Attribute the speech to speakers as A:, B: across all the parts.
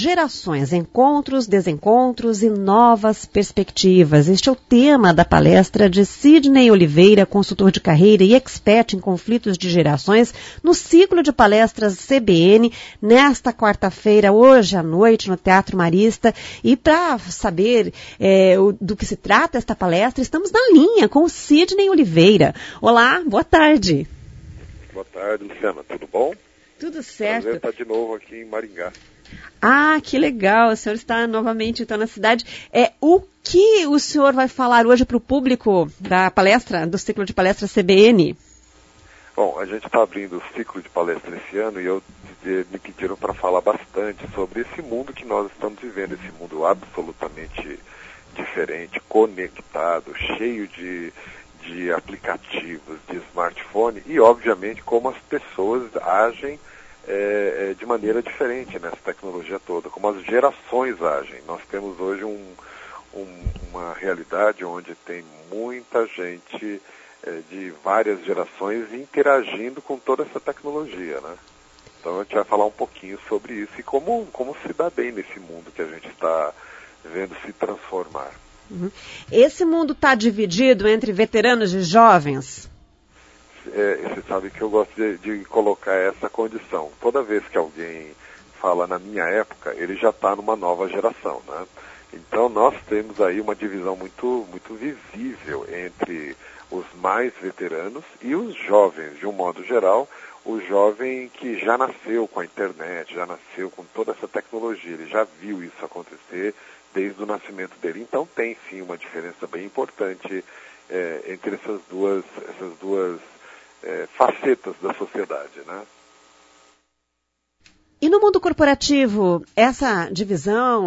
A: Gerações, encontros, desencontros e novas perspectivas. Este é o tema da palestra de Sidney Oliveira, consultor de carreira e expert em conflitos de gerações, no ciclo de palestras CBN, nesta quarta-feira, hoje à noite, no Teatro Marista. E para saber do que se trata esta palestra, estamos na linha com o Sidney Oliveira. Olá, boa tarde.
B: Boa tarde, Luciana. Tudo bom?
A: Tudo certo.
B: Prazer estar de novo aqui em Maringá.
A: Ah, que legal. O senhor está novamente então na cidade. O que o senhor vai falar hoje para o público da palestra, do ciclo de palestra CBN?
B: Bom, a gente está abrindo o ciclo de palestra esse ano e me pediram para falar bastante sobre esse mundo que nós estamos vivendo, esse mundo absolutamente diferente, conectado, cheio de aplicativos, de smartphone e, obviamente, como as pessoas agem de maneira diferente nessa tecnologia toda, como as gerações agem. Nós temos hoje uma realidade onde tem muita gente de várias gerações interagindo com toda essa tecnologia, né? Então a gente vai falar um pouquinho sobre isso e como se dá bem nesse mundo que a gente está vendo se transformar.
A: Uhum. Esse mundo está dividido entre veteranos e jovens?
B: Você sabe que eu gosto de colocar essa condição. Toda vez que alguém fala na minha época, ele já está numa nova geração, né? Então nós temos aí uma divisão muito, muito visível entre os mais veteranos e os jovens, de um modo geral, o jovem que já nasceu com a internet, já nasceu com toda essa tecnologia, ele já viu isso acontecer desde o nascimento dele. Então tem sim uma diferença bem importante entre essas duas facetas da sociedade, né?
A: E no mundo corporativo, essa divisão,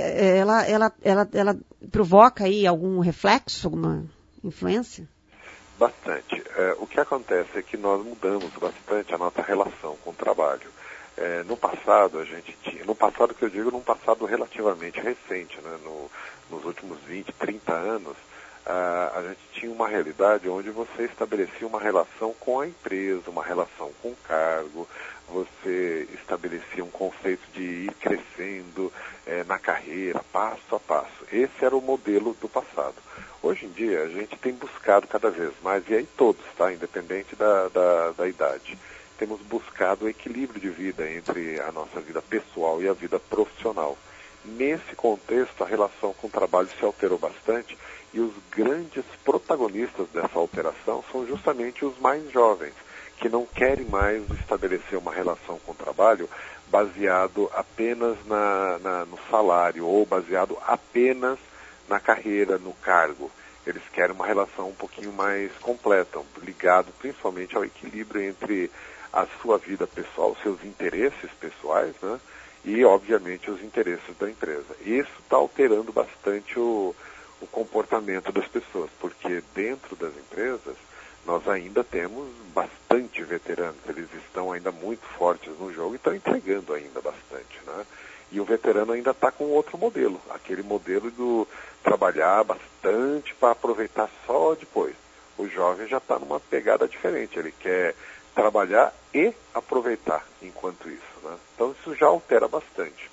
A: ela provoca aí algum reflexo, alguma influência?
B: Bastante. O que acontece é que nós mudamos bastante a nossa relação com o trabalho. No passado, no passado que eu digo, num passado relativamente recente, né? Nos últimos 20, 30 anos, a gente tinha uma realidade onde você estabelecia uma relação com a empresa, uma relação com o cargo, você estabelecia um conceito de ir crescendo na carreira, passo a passo. Esse era o modelo do passado. Hoje em dia, a gente tem buscado cada vez mais, e aí todos, tá? Independente da idade, temos buscado o equilíbrio de vida entre a nossa vida pessoal e a vida profissional. Nesse contexto, a relação com o trabalho se alterou bastante e os grandes protagonistas dessa alteração são justamente os mais jovens, que não querem mais estabelecer uma relação com o trabalho baseado apenas no salário ou baseado apenas na carreira, no cargo. Eles querem uma relação um pouquinho mais completa, ligado principalmente ao equilíbrio entre a sua vida pessoal, os seus interesses pessoais, né? E, obviamente, os interesses da empresa. Isso está alterando bastante o comportamento das pessoas, porque dentro das empresas nós ainda temos bastante veteranos, eles estão ainda muito fortes no jogo e estão entregando ainda bastante, né? E o veterano ainda está com outro modelo, aquele modelo do trabalhar bastante para aproveitar só depois. O jovem já está numa pegada diferente, ele quer trabalhar e aproveitar enquanto isso, né? Então isso já altera bastante.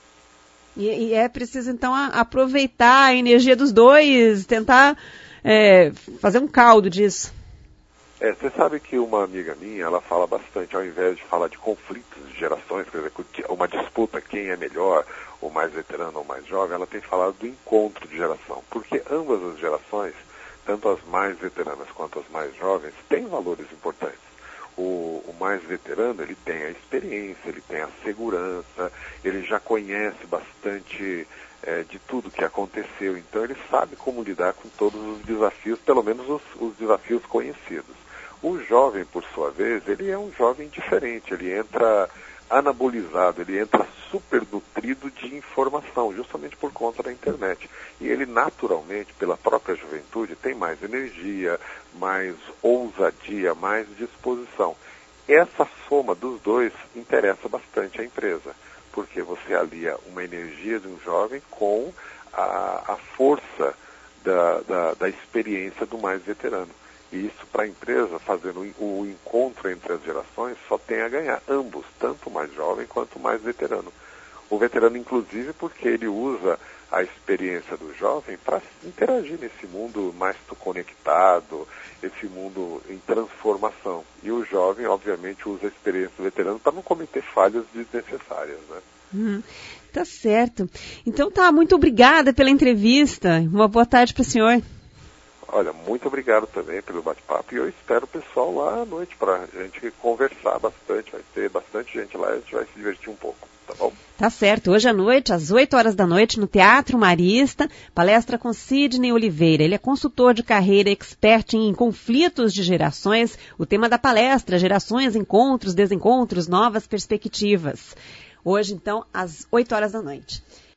A: E é preciso, então, aproveitar a energia dos dois, tentar fazer um caldo disso.
B: Você sabe que uma amiga minha, ela fala bastante, ao invés de falar de conflitos de gerações, quer dizer, uma disputa, quem é melhor, o mais veterano ou mais jovem, ela tem falado do encontro de geração, porque ambas as gerações, tanto as mais veteranas quanto as mais jovens, têm valores importantes. O mais veterano, ele tem a experiência, ele tem a segurança, ele já conhece bastante de tudo que aconteceu, então ele sabe como lidar com todos os desafios, pelo menos os desafios conhecidos. O jovem, por sua vez, ele é um jovem diferente, ele entra anabolizado, ele entra super nutrido de informação, justamente por conta da internet. E ele, naturalmente, pela própria juventude, tem mais energia, mais ousadia, mais disposição. Essa soma dos dois interessa bastante à empresa, porque você alia uma energia de um jovem com a força da experiência do mais veterano. E isso, para a empresa, fazendo o encontro entre as gerações, só tem a ganhar. Ambos, tanto o mais jovem quanto o mais veterano. O veterano, inclusive, porque ele usa a experiência do jovem para interagir nesse mundo mais conectado, esse mundo em transformação. E o jovem, obviamente, usa a experiência do veterano para não cometer falhas desnecessárias, né?
A: Tá certo. Então tá, muito obrigada pela entrevista. Uma boa tarde para o senhor.
B: Olha, muito obrigado também pelo bate-papo e eu espero o pessoal lá à noite para a gente conversar bastante. Vai ter bastante gente lá e a gente vai se divertir um pouco, tá bom?
A: Tá certo. Hoje à noite, às 8 horas da noite, no Teatro Marista, palestra com Sidney Oliveira. Ele é consultor de carreira, expert em conflitos de gerações. O tema da palestra, gerações, encontros, desencontros, novas perspectivas. Hoje, então, às 8 horas da noite.